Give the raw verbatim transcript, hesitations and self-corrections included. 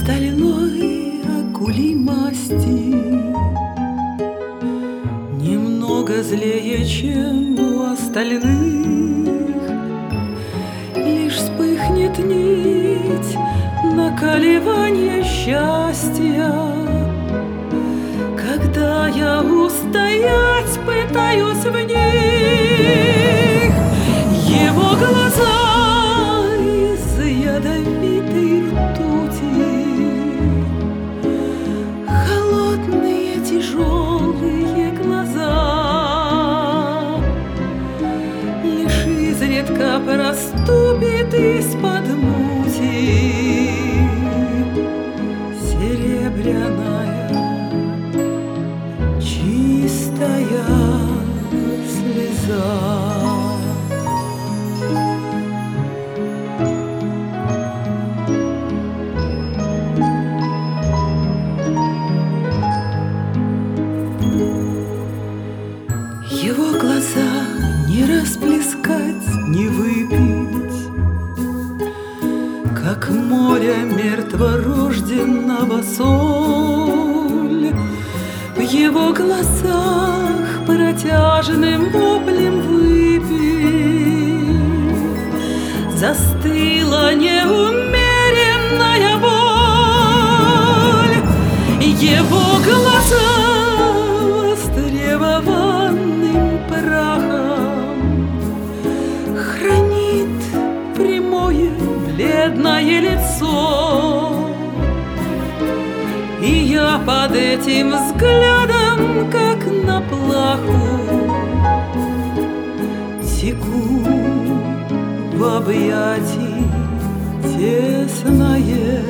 стальной акулий масти, немного злее, чем у остальных. Лишь вспыхнет нить накаливания счастья, когда я устоять пытаюсь в них. Его глаза из ядовитой ртути, холодные тяжелые глаза, лишь изредка проступит из-под мути серебряная чистая слеза. Его глаза не расплескать, не выпить, как море мертворожденного соль. В его глазах протяжным воплем выпить застыла неумеренная боль. Его глаза востребованным прахом хранит прямое бледное лицо. И я под этим взглядом, как на плаху, теку в объятии тесное